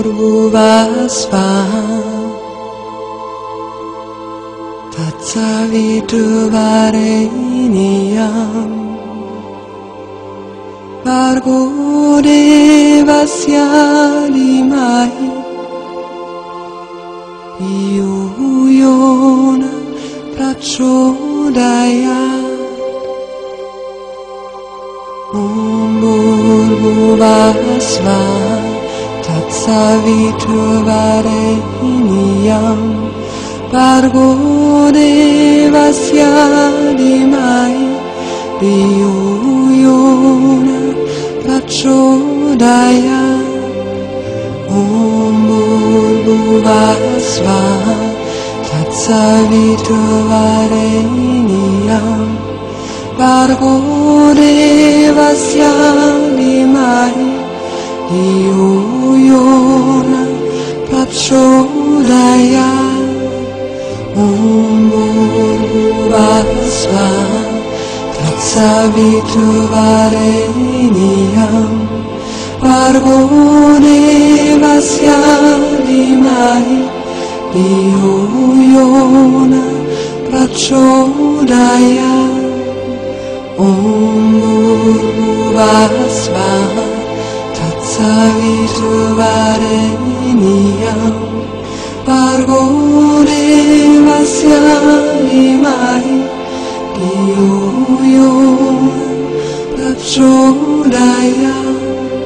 Bhuvasvaha Tatsaviturvarenyam Bhargo Devasya Dhimahi Dhiyo Yo Na Prachodayat Om Bhuvasvaha Tatsaviturvarenyam Bhargo Devasya Dhimahi Dhiyo Yo Na Prachodayat Om Bhuvasvaha Tatsaviturvarenyam Bhargo Devasya Dhimahi Dhiyo Yo Na Prachodayat Om Bhuvasvaha Tatsaviturvarenyam Bhargo Devasya Dhimahi Dhiyo Yo Na Prachodayat Om Bhuvasvaha Tatsaviturvarenyam Bhargo Devasya Dhimahi Dhiyo Yo Na Prachodayat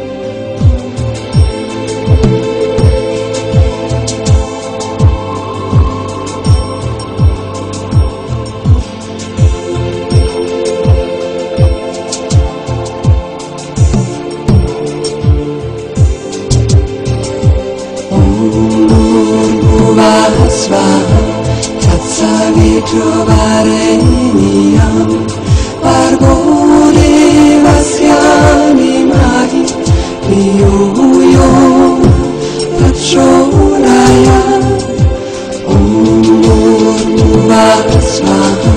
Bhuvasvaha Tatsaviturvarenyam Bhargo Devasya Dhimahi Dhiyo Yo Na Prachodayat Om Bhuvasvaha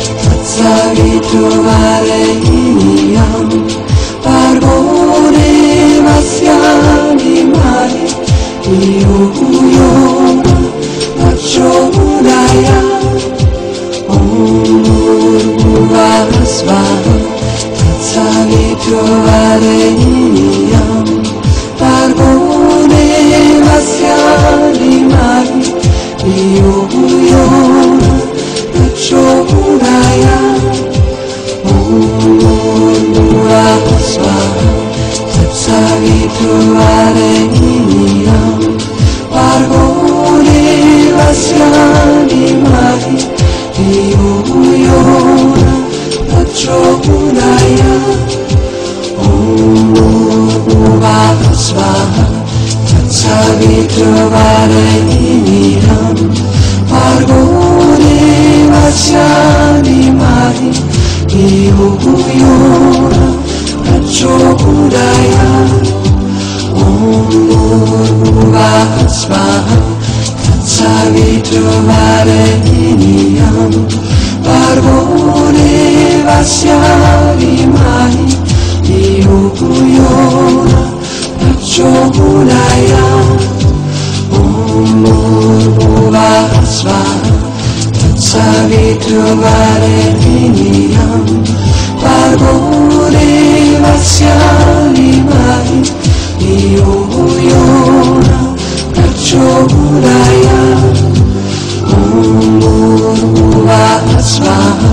Tatsaviturvarenyam Bhargo Devasya Dhimahi Dhiyo Yo Na Prachodayat Om Bhuvasvaha Tatsaviturvarenyam Bhargo Devasya Dhimahi Dhiyo Yo Na Prachodayat Om Bhuvasvaha Tatsaviturvarenyam Bhargo Devasya Dhimahi Dhiyo Yo Na Prachodayat Om Bhuvasvaha Tatsaviturvarenyam Bhargo Devasya Dhimahi Dhiyo Yo Na Prachodayat Om Bhuvasvaha Tatsaviturvarenyam Bhargo Devasya Dhimahi Dhiyo Yo Na Prachodayat Om Bhuvasvaha Tatsaviturvarenyam Bhargo Devasya Dhimahi Dhiyo Yo Na Prachodayat Om Bhuvasvaha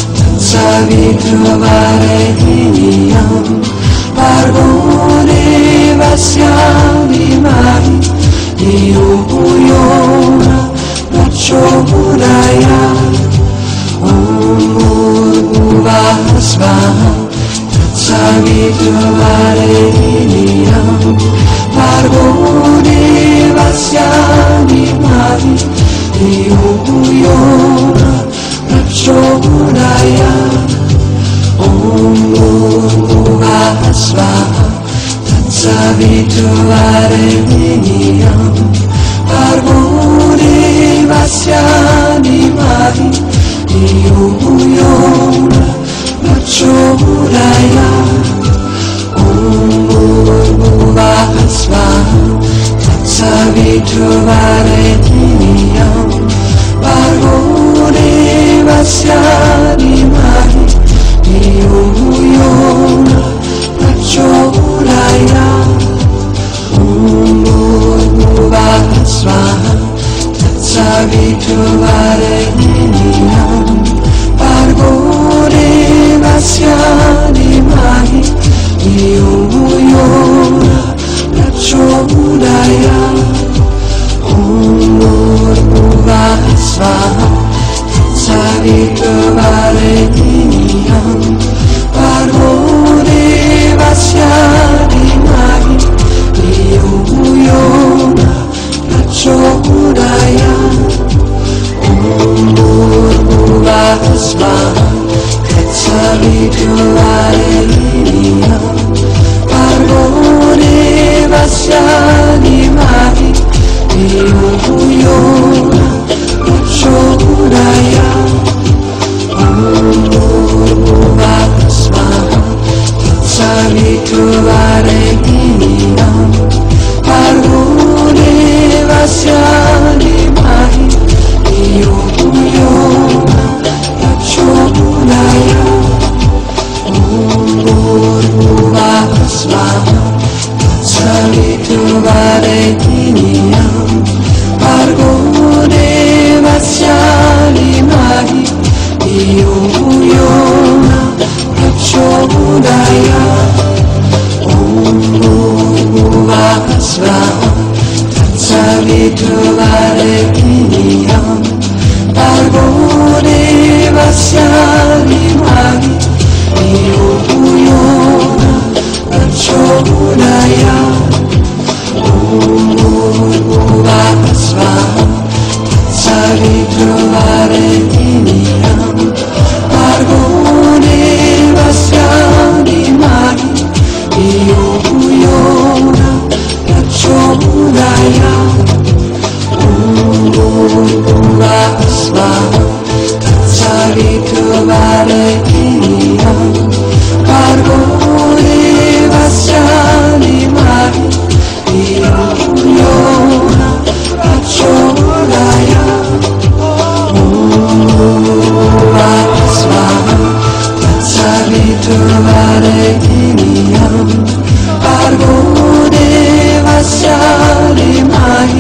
Tatsaviturvarenyam Bhargo Devasya Dhimahi Dhiyo Yo Na Prachodayat Om Bhuvasvaha Tatsaviturvarenyam Bhargo Devasya Dhimahi Dhiyo Yo Na Prachodayat Om Bhuvasvaha Tatsaviturvarenyam Bhargo Devasya Dhimahi Dhiyo Yo Na Prachodayat Om Bhuvasvaha Savitravarenyam Bhargore Vasyani Mahi Yona Prachodaya Bhuvah Swaha Savitravarenyam Bhargore Vasyani Mahi Yona Prachodaya Bhuvah Swaha Savitravarenyam Bhargore Vasyani Mahi Yona Prachodaya Bhuvah Swaha Savitravarenyam Bhargore Vasyani Mahi Yona Prachodaya Bhuvah Swaha Savitravarenyam Bhargore Vasyani Mahi Yona Prachodaya Bhuvah Swaha Savitravarenyam Bhargore Vasyani Mahi Yona Prachodaya Bhuvah Swaha Savitravarenyam Bhargore Vasyani Mahi Yona Prachodaya Bhuvah Swaha Savitravarenyam Bhargore Vasyani Mahi Yona Prachodaya Bhuvah Swaha Savitravarenyam Bhargore Vasyani Mahi Yona Prachodaya Bhuvah Swaha Savitravarenyam Bhargore Vasyani Mahi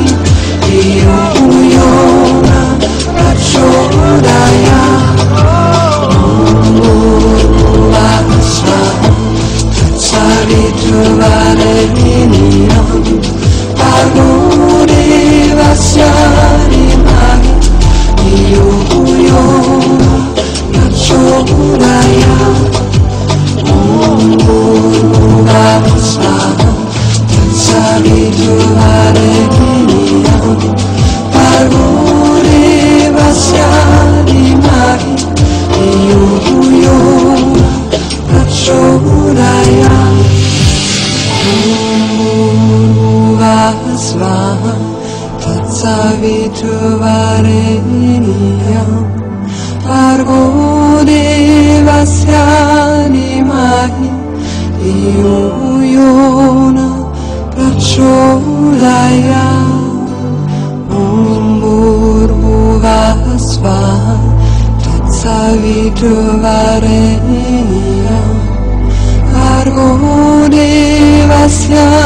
Yona Prachodaya Bhuvah Swaha Savitravarenyam Bhargore Vasyani Mahi Yona Prachodaya Bhuvah Swaha Savitravarenyam Bhargore Vasyani Mahi Yona Prachodaya Bhuvah Swaha Savitravarenyam Bhargore Vasyani Mahi Yona Prachodaya Bhuvah Swaha Savitravarenyam Bhargore Vasyani